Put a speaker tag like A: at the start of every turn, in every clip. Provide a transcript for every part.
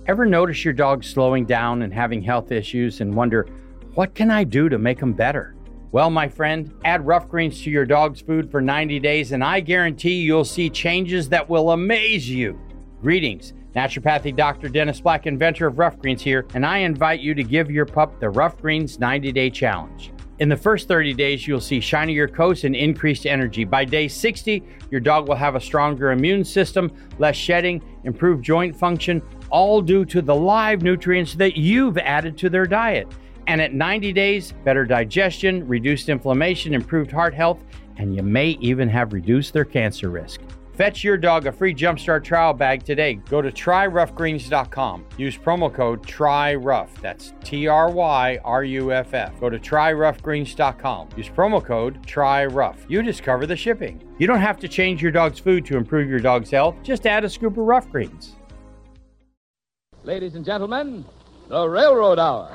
A: Ever notice your dog slowing down and having health issues and wonder, what can I do to make them better? Well, my friend, add Rough Greens to your dog's food for 90 days and I guarantee you'll see changes that will amaze you. Greetings. Naturopathic Dr. Dennis Black, inventor of Rough Greens here, and I invite you to give your pup the Rough Greens 90-Day Challenge. In the first 30 days, you'll see shinier coats and increased energy. By day 60, your dog will have a stronger immune system, less shedding, improved joint function, all due to the live nutrients that you've added to their diet. And at 90 days, better digestion, reduced inflammation, improved heart health, and you may even have reduced their cancer risk. Fetch your dog a free Jumpstart trial bag today. Go to tryroughgreens.com. Use promo code TRYROUGH. That's TRYRUFF. Go to tryroughgreens.com. Use promo code TRYROUGH. You discover the shipping. You don't have to change your dog's food to improve your dog's health. Just add a scoop of Rough Greens.
B: Ladies and gentlemen, the Railroad Hour.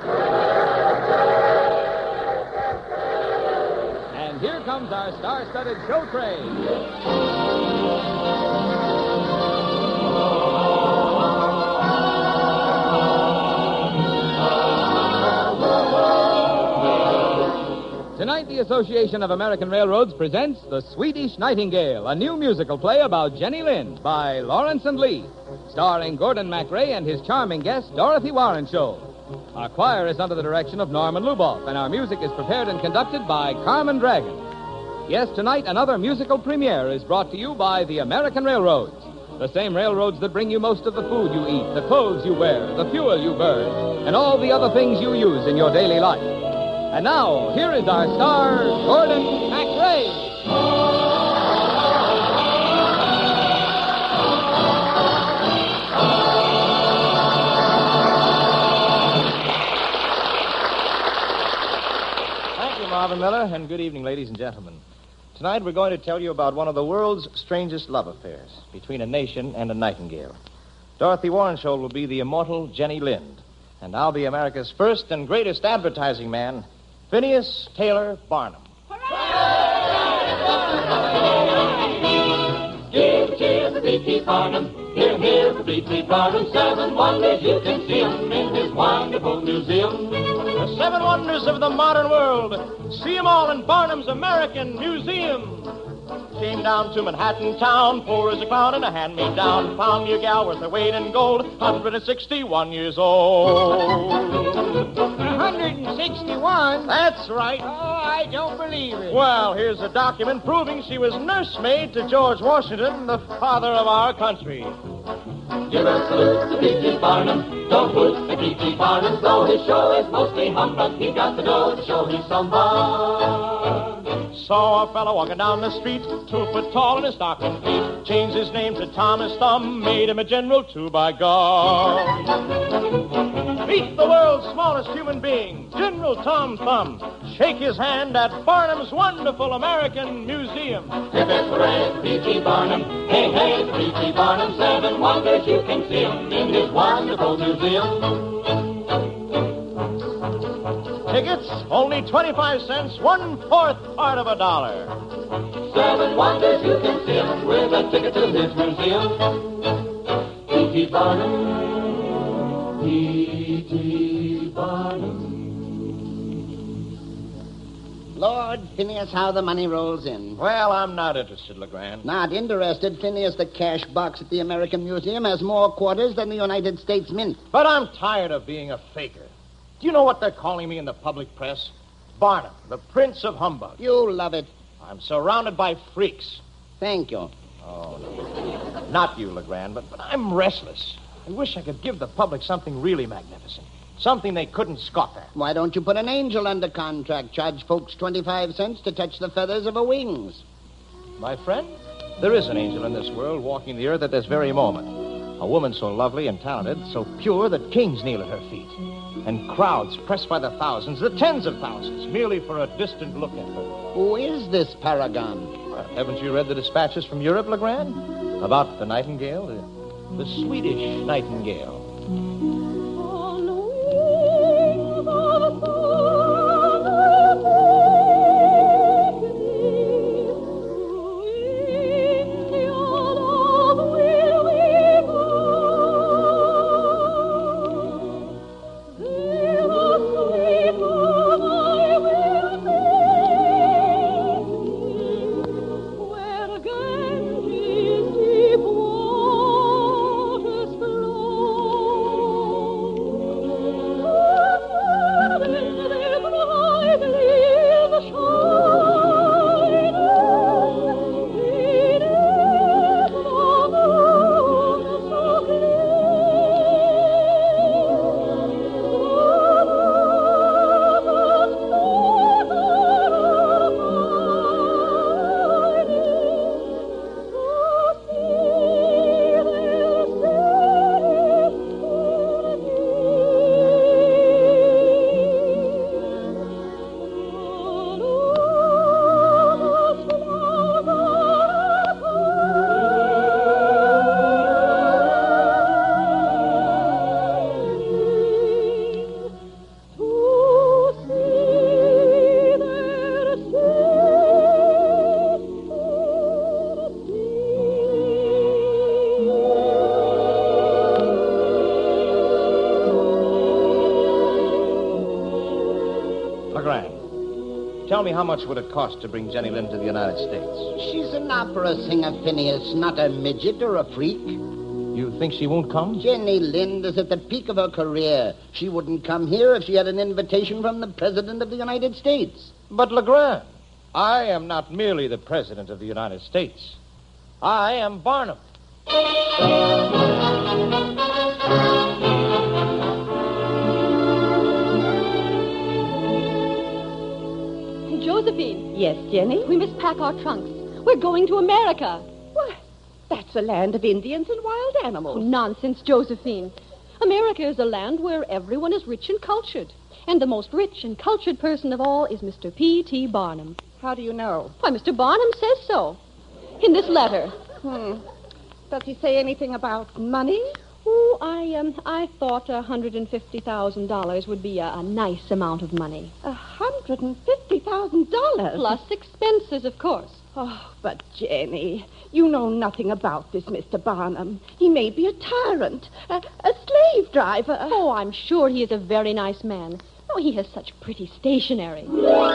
B: And here comes our star-studded show train. Tonight, the Association of American Railroads presents The Swedish Nightingale, a new musical play about Jenny Lind by Lawrence and Lee, starring Gordon MacRae and his charming guest, Dorothy Warrenshow. Our choir is under the direction of Norman Luboff, and our music is prepared and conducted by Carmen Dragon. Yes, tonight, another musical premiere is brought to you by the American Railroads, the same railroads that bring you most of the food you eat, the clothes you wear, the fuel you burn, and all the other things you use in your daily life. And now, here is our star, Gordon MacRae.
C: Thank you, Marvin Miller, and good evening, ladies and gentlemen. Tonight we're going to tell you about one of the world's strangest love affairs between a nation and a nightingale. Dorothy Warrenshow will be the immortal Jenny Lind, and I'll be America's first and greatest advertising man, Phineas Taylor Barnum.
D: Give cheers to B.T. Barnum. Hear, hear for B.T. Barnum. 7 wonders you can see him in his wonderful museum.
C: The 7 wonders of the modern world. See 'em all in Barnum's American Museum. Came down to Manhattan town, poor as a clown and a hand-me-down. Found me a gal worth her weight in gold, 161 years old.
E: 161?
C: That's right.
E: Oh, I don't believe it.
C: Well, here's a document proving she was nursemaid to George Washington, the father of our country.
D: Give a salute to B.T. Barnum. Don't hoot at B.T. Barnum, though his show is mostly humbug. He got the dough to show he's some fun.
C: Saw a fellow walking down the street, 2 foot tall in his stocking feet. Changed his name to Thomas Thumb, made him a general too, by God. Meet the world's smallest human being, General Tom Thumb. Shake his hand at Barnum's wonderful American Museum.
D: Hip hip hooray for B.T. Barnum. Hey, hey, for B.T. Barnum. 7 wonders you can see him in his wonderful museum.
C: Tickets, only 25 cents, 1/4 part of $1.
D: 7 wonders you can see him with a ticket to his museum. P.T. Barnum, P.T. Barnum.
E: Lord, Phineas, how the money rolls in.
C: Well, I'm not interested, LeGrand.
E: Not interested, Phineas. The cash box at the American Museum has more quarters than the United States Mint.
C: But I'm tired of being a faker. Do you know what they're calling me in the public press? Barnum, the Prince of Humbug.
E: You love it.
C: I'm surrounded by freaks.
E: Thank you.
C: Oh, not you, LeGrand, but I'm restless. I wish I could give the public something really magnificent. Something they couldn't scoff at.
E: Why don't you put an angel under contract? Charge folks 25 cents to touch the feathers of her wings.
C: My friend, there is an angel in this world walking the earth at this very moment. A woman so lovely and talented, so pure that kings kneel at her feet. And crowds pressed by the thousands, the tens of thousands, merely for a distant look at her.
E: Who is this paragon?
C: Well, haven't you read the dispatches from Europe, LeGrand? About the nightingale, the Swedish nightingale. Tell me, how much would it cost to bring Jenny Lind to the United States?
E: She's an opera singer, Phineas, not a midget or a freak.
C: You think she won't come?
E: Jenny Lind is at the peak of her career. She wouldn't come here if she had an invitation from the President of the United States.
C: But, Legrand, I am not merely the President of the United States. I am Barnum.
F: Josephine.
G: Yes, Jenny?
F: We must pack our trunks. We're going to America.
G: Why, that's a land of Indians and wild
F: Oh,
G: animals.
F: nonsense, Josephine. America is a land where everyone is rich and cultured. And the most rich and cultured person of all is Mr. P.T. Barnum.
G: How do you know?
F: Why, Mr. Barnum says so. In this letter.
G: Does he say anything about money?
F: Oh, I thought $150,000 would be a nice amount of money.
G: $150,000?
F: Plus expenses, of course.
G: Oh, but Jenny, you know nothing about this Mr. Barnum. He may be a tyrant, a slave driver.
F: Oh, I'm sure he is a very nice man. Oh, he has such pretty stationery.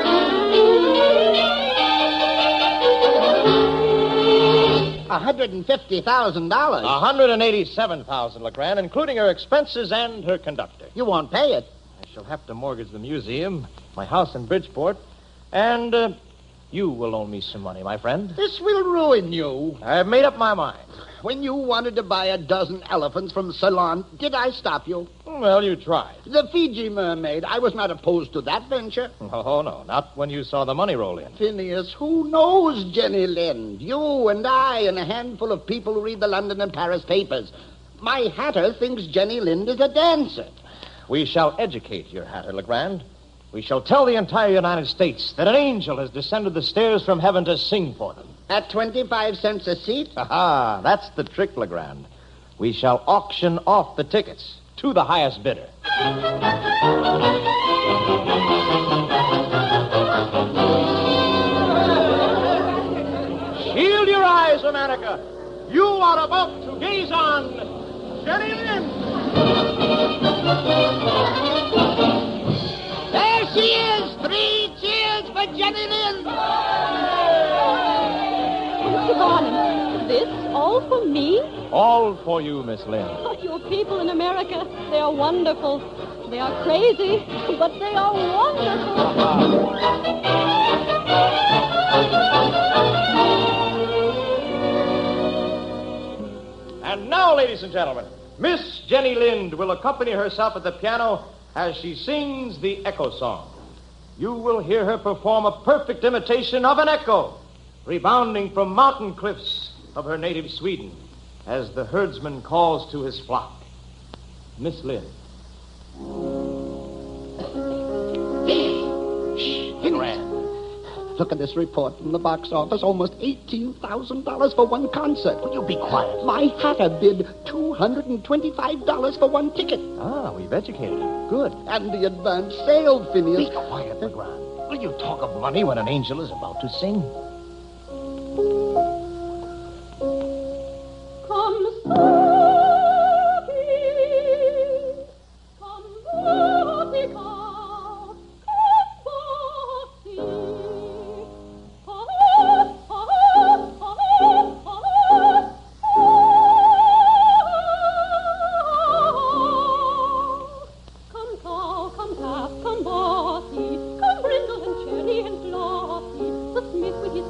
E: $150,000.
C: $187,000, Legrand, including her expenses and her conductor.
E: You won't pay it.
C: I shall have to mortgage the museum, my house in Bridgeport, and you will loan me some money, my friend.
E: This will ruin you.
C: I've made up my mind.
E: When you wanted to buy a dozen elephants from Ceylon, did I stop you?
C: Well, you tried.
E: The Fiji mermaid. I was not opposed to that venture.
C: Oh, no, not when you saw the money roll in.
E: Phineas, who knows Jenny Lind? You and I and a handful of people who read the London and Paris papers. My hatter thinks Jenny Lind is a dancer.
C: We shall educate your hatter, Legrand. We shall tell the entire United States that an angel has descended the stairs from heaven to sing for them.
E: At 25 cents a seat?
C: Aha, that's the trick, Legrand. We shall auction off the tickets to the highest bidder. Shield your eyes, America. You are about to gaze on Jenny Lind.
E: There she is! 3 cheers for Jenny Lind!
F: Mr. Barnum, this all for me?
C: All for you, Miss Lind.
F: Oh, your people in America, they are wonderful. They are crazy, but they are wonderful.
C: And now, ladies and gentlemen, Miss Jenny Lind will accompany herself at the piano as she sings the Echo Song. You will hear her perform a perfect imitation of an echo, rebounding from mountain cliffs of her native Sweden, as the herdsman calls to his flock. Miss Lind.
E: Grand. Look at this report from the box office. Almost $18,000 for one concert.
C: Will you be quiet?
E: My hatter bid $225 for one ticket.
C: Ah, we've educated her. Good.
E: And the advance sale, Phineas.
C: Be quiet, Legrand. Will you talk of money when an angel is about to sing?
F: Come Sophie, come Gotica, come Bossy, come Bossy, come Brindle and Cherry and Flossie, the smith with his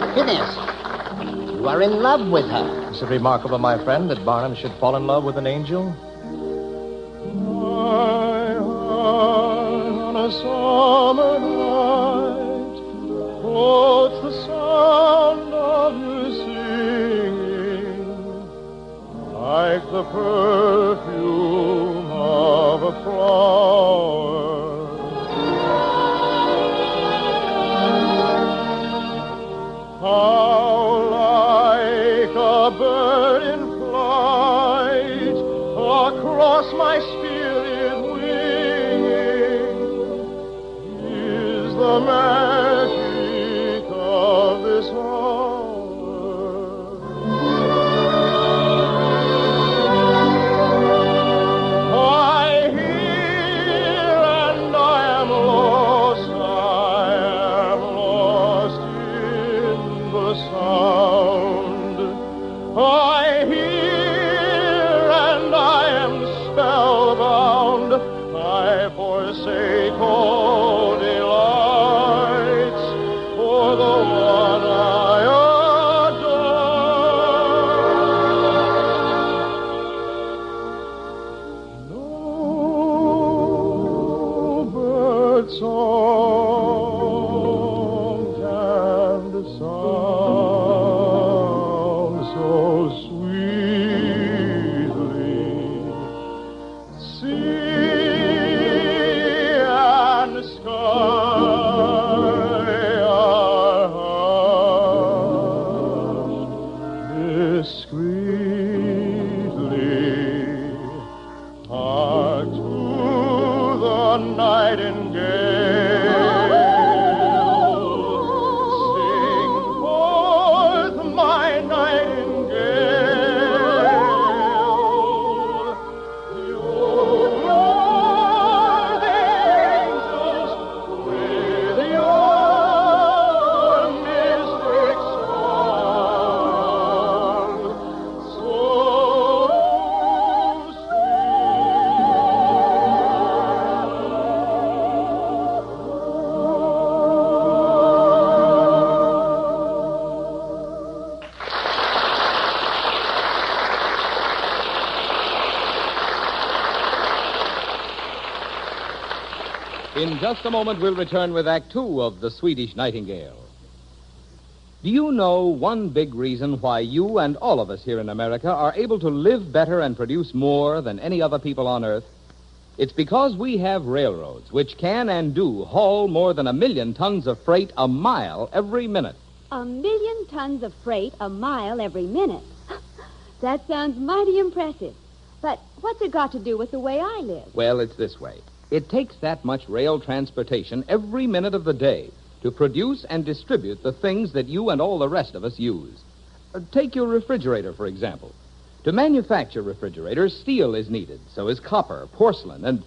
E: Finis, you are in love with her.
H: Is it remarkable, my friend, that Barnum should fall in love with an angel?
C: On a summer night, floats the sound of your singing, like the perfume of a flower. How like a bird in flight across my spirit winging is the magic of this hour. I hear and I am lost in the sound. I hear and I am spellbound. I forsake all delights for the one I adore. No bird song can sound so sweetly. Sea and sky are hushed discreetly. Hark to the nightingale. Sing forth, my nightingale. You are the angels with your mystic song. So
B: In just a moment, we'll return with Act Two of The Swedish Nightingale. Do you know one big reason why you and all of us here in America are able to live better and produce more than any other people on Earth? It's because we have railroads, which can and do haul more than 1 million tons of freight a mile every minute.
I: 1 million tons of freight a mile every minute. That sounds mighty impressive. But what's it got to do with the way I live?
B: Well, it's this way. It takes that much rail transportation every minute of the day to produce and distribute the things that you and all the rest of us use. Take your refrigerator, for example. To manufacture refrigerators, steel is needed. So is copper, porcelain, and,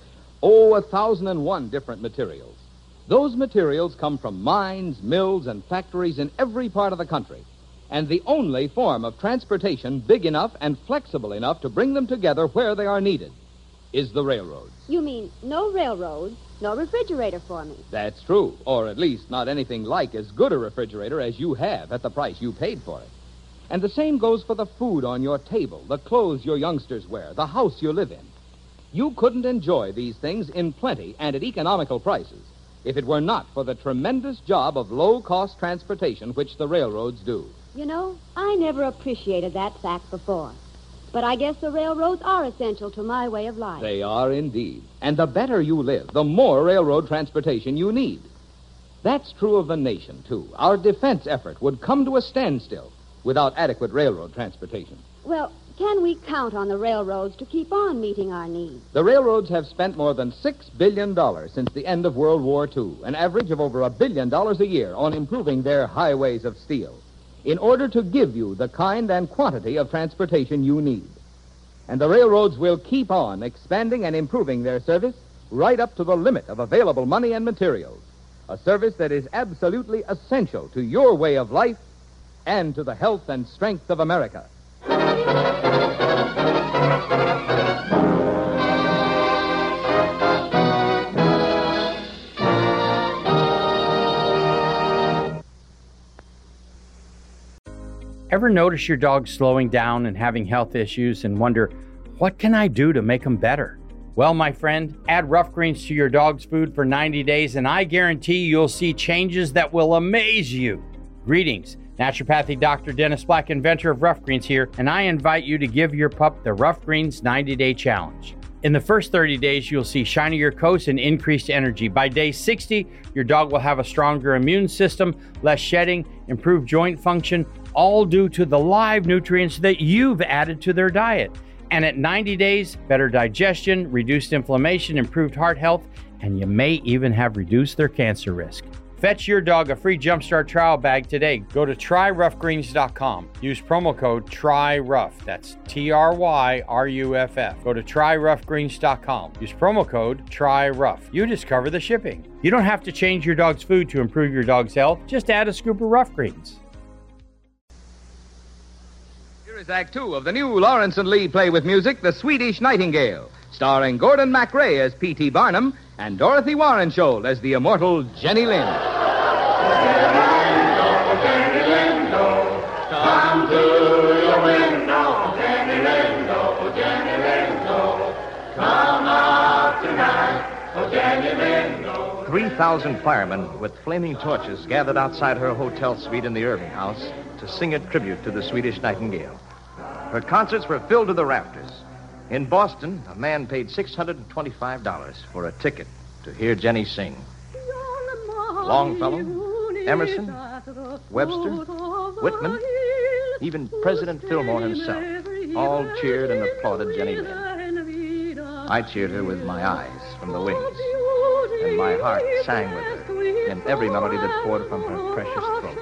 B: 1,001 different materials. Those materials come from mines, mills, and factories in every part of the country. And the only form of transportation big enough and flexible enough to bring them together where they are needed is the railroads.
I: You mean no railroads, no refrigerator for me?
B: That's true, or at least not anything like as good a refrigerator as you have at the price you paid for it. And the same goes for the food on your table, the clothes your youngsters wear, the house you live in. You couldn't enjoy these things in plenty and at economical prices if it were not for the tremendous job of low-cost transportation which the railroads do.
I: You know, I never appreciated that fact before. But I guess the railroads are essential to my way of life.
B: They are indeed. And the better you live, the more railroad transportation you need. That's true of the nation, too. Our defense effort would come to a standstill without adequate railroad transportation.
I: Well, can we count on the railroads to keep on meeting our needs?
B: The railroads have spent more than $6 billion since the end of World War II, an average of over $1 billion a year on improving their highways of steel, in order to give you the kind and quantity of transportation you need. And the railroads will keep on expanding and improving their service right up to the limit of available money and materials, a service that is absolutely essential to your way of life and to the health and strength of America.
A: Ever notice your dog slowing down and having health issues and wonder, what can I do to make them better? Well, my friend, add Rough Greens to your dog's food for 90 days and I guarantee you'll see changes that will amaze you. Greetings. Naturopathic Dr. Dennis Black, inventor of Rough Greens here, and I invite you to give your pup the Rough Greens 90-Day Challenge. In the first 30 days, you'll see shinier coats and increased energy. By day 60, your dog will have a stronger immune system, less shedding, improved joint function, all due to the live nutrients that you've added to their diet. And at 90 days, better digestion, reduced inflammation, improved heart health, and you may even have reduced their cancer risk. Fetch your dog a free Jumpstart trial bag today. Go to tryroughgreens.com. Use promo code TRYROUGH. That's TRYRUFF. Go to tryroughgreens.com. Use promo code TRYROUGH. You discover the shipping. You don't have to change your dog's food to improve your dog's health. Just add a scoop of Rough Greens.
B: Here is Act Two of the new Lawrence and Lee play with music, The Swedish Nightingale, starring Gordon MacRae as P.T. Barnum and Dorothy Warrensholt as the immortal Jenny Lind.
D: Jenny Lindo, come to your window. Jenny Lindo, Jenny Lindo, come out tonight. Oh, Jenny Lindo.
H: 3,000 firemen with flaming torches gathered outside her hotel suite in the Irving House to sing a tribute to the Swedish Nightingale. Her concerts were filled to the rafters. In Boston, a man paid $625 for a ticket to hear Jenny sing. Longfellow, Emerson, Webster, Whitman, even President Fillmore himself all cheered and applauded Jenny Lind. I cheered her with my eyes from the wings, and my heart sang with her in every melody that poured from her precious throat.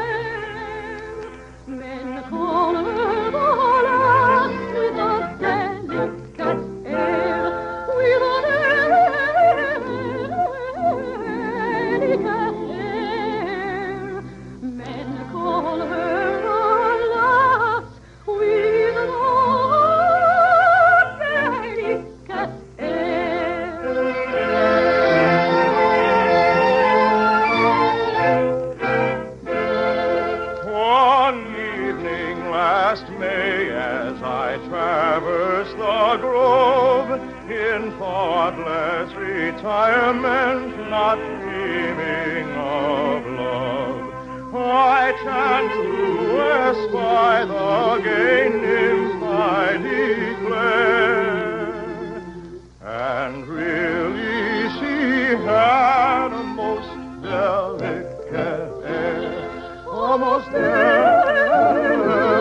C: Retirement, not dreaming of love, I chant to espy the gay nymph I declare, and really she had a most delicate air, a most delicate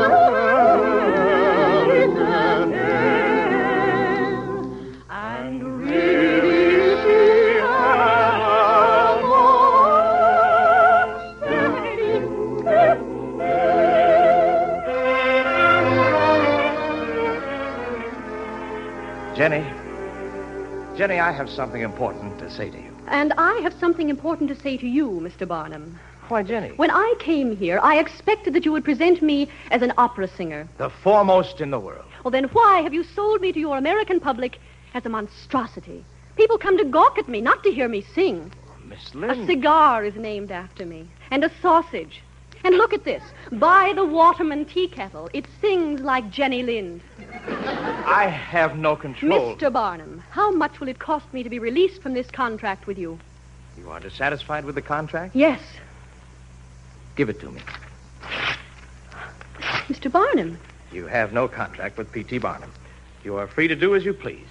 C: air, and really Jenny, I have something important to say to you.
F: And I have something important to say to you, Mr. Barnum.
H: Why, Jenny?
F: When I came here, I expected that you would present me as an opera singer.
H: The foremost in the world.
F: Well, then why have you sold me to your American public as a monstrosity? People come to gawk at me, not to hear me sing.
H: Oh, Miss Lind.
F: A cigar is named after me, and a sausage. And look at this. By the Waterman tea kettle, it sings like Jenny Lind.
H: I have no control.
F: Mr. Barnum, how much will it cost me to be released from this contract with you?
H: You are dissatisfied with the contract?
F: Yes.
H: Give it to me.
F: Mr. Barnum.
H: You have no contract with P.T. Barnum. You are free to do as you please.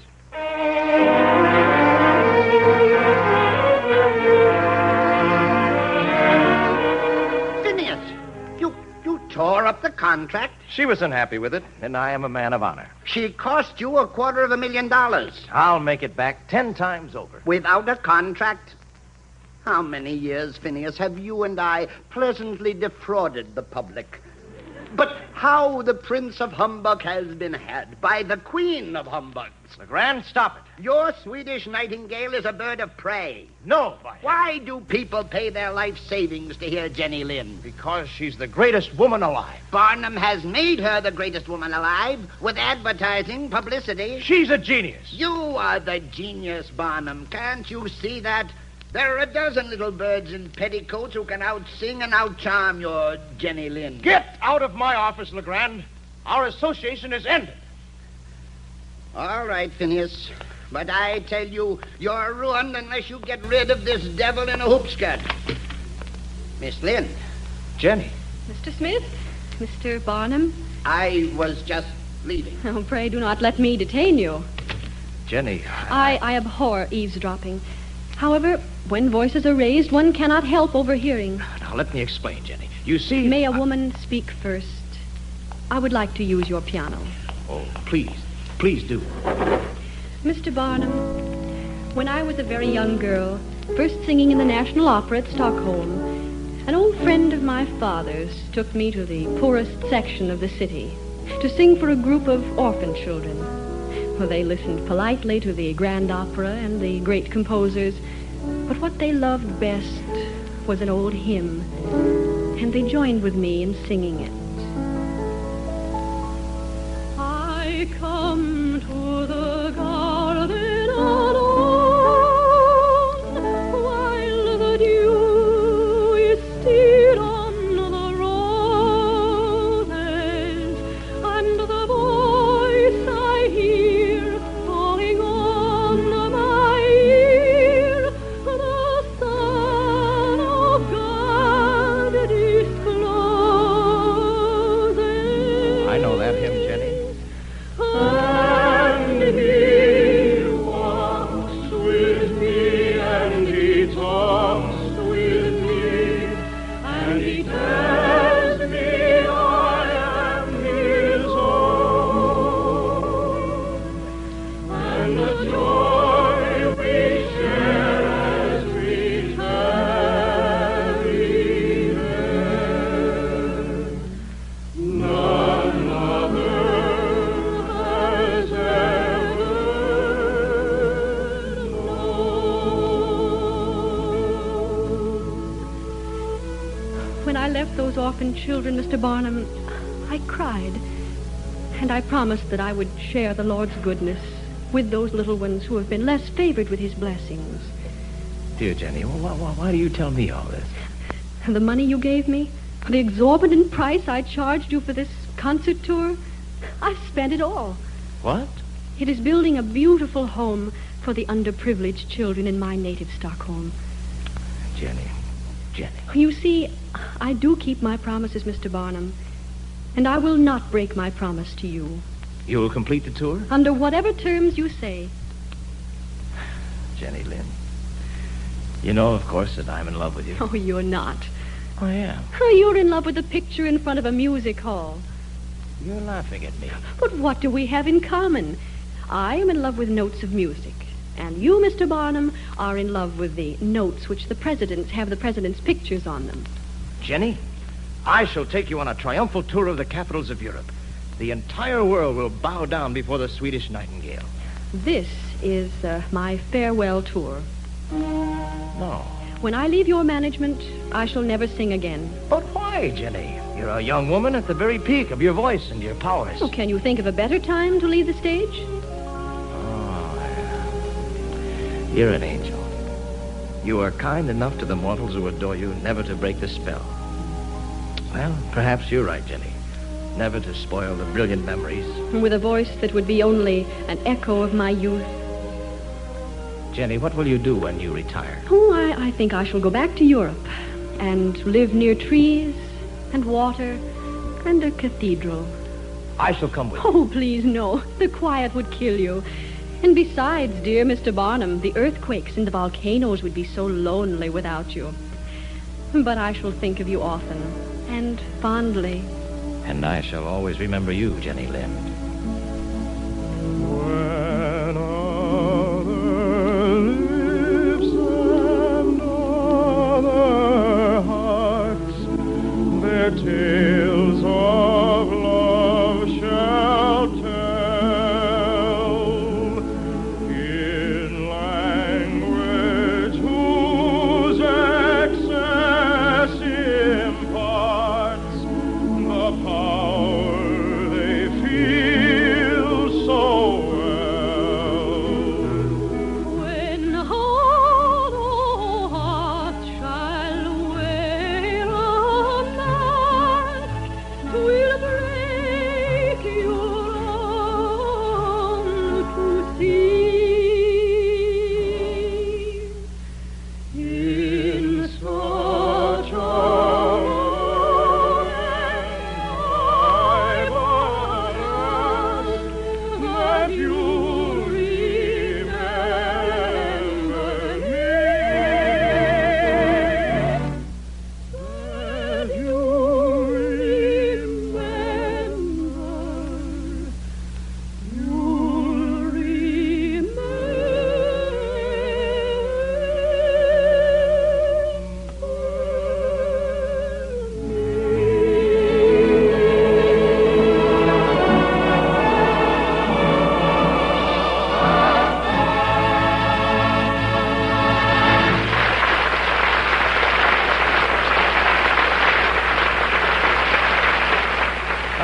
E: You tore up the contract.
H: She was unhappy with it, and I am a man of honor.
E: She cost you $250,000.
H: I'll make it back 10 times over.
E: Without a contract? How many years, Phineas, have you and I pleasantly defrauded the public? But how the Prince of Humbug has been had by the Queen of Humbugs.
H: LeGrand, stop it.
E: Your Swedish Nightingale is a bird of prey.
H: No, by heaven.
E: Why do people pay their life savings to hear Jenny Lind?
H: Because she's the greatest woman alive.
E: Barnum has made her the greatest woman alive with advertising, publicity.
H: She's a genius.
E: You are the genius, Barnum. Can't you see that? There are a dozen little birds in petticoats who can out-sing and out-charm your Jenny Lind.
C: Get out of my office, Legrand. Our association is ended.
E: All right, Phineas. But I tell you, you're ruined unless you get rid of this devil in a hoop skirt. Miss Lind.
H: Jenny.
F: Mr. Smith? Mr. Barnum?
E: I was just leaving.
F: Oh, pray do not let me detain you.
H: Jenny.
F: I abhor eavesdropping. However, when voices are raised, one cannot help overhearing.
H: Now, let me explain, Jenny. You see...
F: May a woman speak first? I would like to use your piano.
H: Oh, please. Please do.
F: Mr. Barnum, when I was a very young girl, first singing in the National Opera at Stockholm, an old friend of my father's took me to the poorest section of the city to sing for a group of orphan children. Well, they listened politely to the grand opera and the great composers, but what they loved best was an old hymn, and they joined with me in singing it. I come to the garden alone, while the dew is still on the roses, and the voice I hear falling on my ear, the Son of God discloses.
H: I know that hymn, Jenny.
F: And
C: He walks with me, and he talks with me, and he tells me I am his own. And the joy we share as we tarry there, none other has ever known.
F: when I left those orphan children, Mr. Barnum, I cried. And I promised that I would share the Lord's goodness with those little ones who have been less favored with his blessings.
H: Dear Jenny, why do you tell me all this?
F: And the money you gave me, the exorbitant price I charged you for this concert tour, I've spent it all.
H: What?
F: It is building a beautiful home for the underprivileged children in my native Stockholm.
H: Jenny.
F: You see, I do keep my promises, Mr. Barnum, and I will not break my promise to you.
H: You will complete the tour?
F: Under whatever terms you say.
H: Jenny Lind. You know, of course, that I'm in love with you.
F: Oh, you're not.
H: I am.
F: Oh, you're in love with the picture in front of a music hall.
H: You're laughing at me.
F: But what do we have in common? I am in love with notes of music. And you, Mr. Barnum, are in love with the notes which the presidents have the president's pictures on them.
H: Jenny, I shall take you on a triumphal tour of the capitals of Europe. The entire world will bow down before the Swedish Nightingale.
F: This is my farewell tour.
H: No.
F: When I leave your management, I shall never sing again.
H: But why, Jenny? You're a young woman at the very peak of your voice and your powers.
F: Oh, can you think of a better time to leave the stage?
H: You're an angel. You are kind enough to the mortals who adore you never to break the spell. Well, perhaps you're right, Jenny. Never to spoil the brilliant memories.
F: With a voice that would be only an echo of my youth.
H: Jenny, what will you do when you retire?
F: Oh, I think I shall go back to Europe and live near trees and water and a cathedral.
H: I shall come with you.
F: Oh, please, no. The quiet would kill you. And besides, dear Mr. Barnum, the earthquakes and the volcanoes would be so lonely without you. But I shall think of you often and fondly.
H: And I shall always remember you, Jenny Lind.
C: When other lips and other hearts their tales of love shall tell in language whose excess imparts the power they feel so well.
F: When heart, oh,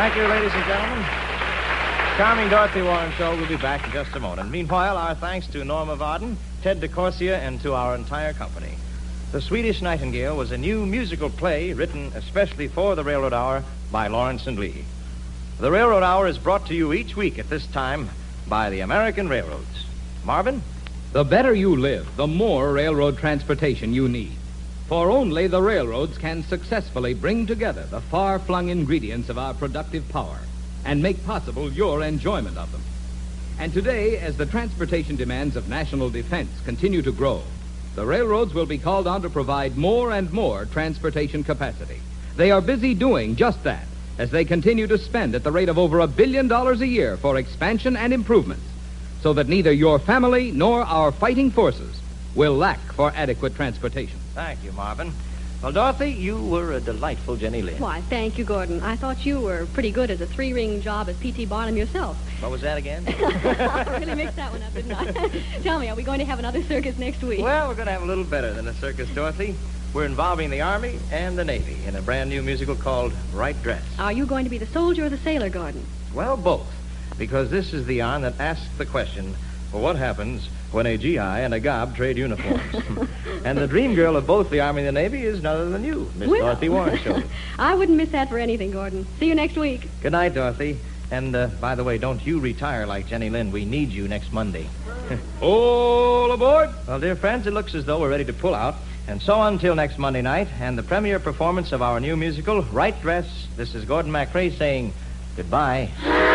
H: Thank you, ladies and gentlemen. Charming Dorothy Warren Show will be back in just a moment. Meanwhile, our thanks to Norma Varden, Ted DeCorsia, and to our entire company. The Swedish Nightingale was a new musical play written especially for the Railroad Hour by Lawrence and Lee. The Railroad Hour is brought to you each week at this time by the American Railroads. Marvin?
B: The better you live, the more railroad transportation you need. For only the railroads can successfully bring together the far-flung ingredients of our productive power and make possible your enjoyment of them. And today, as the transportation demands of national defense continue to grow, the railroads will be called on to provide more and more transportation capacity. They are busy doing just that as they continue to spend at the rate of over $1 billion a year for expansion and improvements, so that neither your family nor our fighting forces will lack for adequate transportation.
H: Thank you, Marvin. Well, Dorothy, you were a delightful Jenny Lind.
F: Why, thank you, Gordon. I thought you were pretty good as a 3-ring job as P.T. Barnum yourself.
H: What was that again?
F: I really mixed that one up, didn't I? Tell me, are we going to have another circus next week?
H: Well, we're going to have a little better than a circus, Dorothy. We're involving the Army and the Navy in a brand new musical called Right Dress.
F: Are you going to be the soldier or the sailor, Gordon?
H: Well, both. Because this is the yarn that asks the question, well, what happens when a GI and a GOB trade uniforms? And the dream girl of both the Army and the Navy is none other than you, Miss Dorothy Warren Show.
F: I wouldn't miss that for anything, Gordon. See you next week.
H: Good night, Dorothy. And, by the way, don't you retire like Jenny Lind. We need you next Monday.
B: All aboard!
H: Well, dear friends, it looks as though we're ready to pull out. And so until next Monday night and the premiere performance of our new musical, Right Dress, this is Gordon MacRae saying goodbye.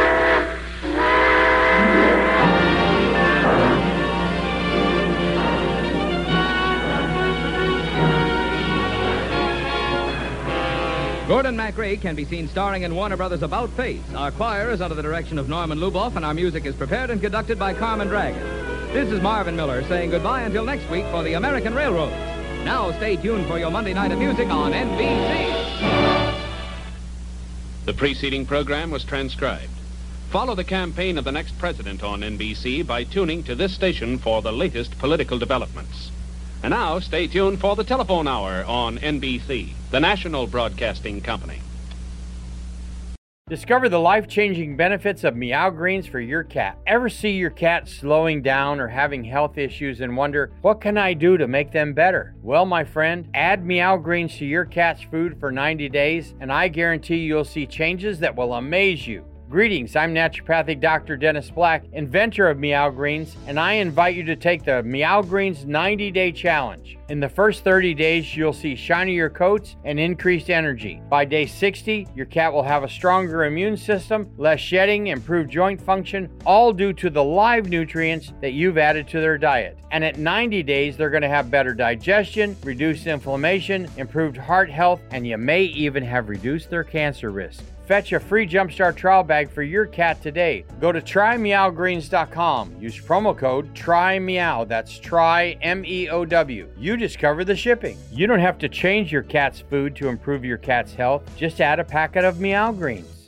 B: Gordon MacRae can be seen starring in Warner Brothers' About Face. Our choir is under the direction of Norman Luboff, and our music is prepared and conducted by Carmen Dragon. This is Marvin Miller saying goodbye until next week for the American Railroads. Now stay tuned for your Monday Night of Music on NBC.
J: The preceding program was transcribed. Follow the campaign of the next president on NBC by tuning to this station for the latest political developments. And now, stay tuned for the Telephone Hour on NBC, the national broadcasting company.
A: Discover the life-changing benefits of Meow Greens for your cat. Ever see your cat slowing down or having health issues and wonder, what can I do to make them better? Well, my friend, add Meow Greens to your cat's food for 90 days, and I guarantee you'll see changes that will amaze you. Greetings, I'm naturopathic Dr. Dennis Black, inventor of Meow Greens, and I invite you to take the Meow Greens 90-day challenge. In the first 30 days, you'll see shinier coats and increased energy. By day 60, your cat will have a stronger immune system, less shedding, improved joint function, all due to the live nutrients that you've added to their diet. And at 90 days, they're going to have better digestion, reduced inflammation, improved heart health, and you may even have reduced their cancer risk. Fetch a free Jumpstart trial bag for your cat today. Go to trymeowgreens.com. Use promo code TRYMEOW. That's try, M-E-O-W. You discover the shipping. You don't have to change your cat's food to improve your cat's health. Just add a packet of Meow Greens.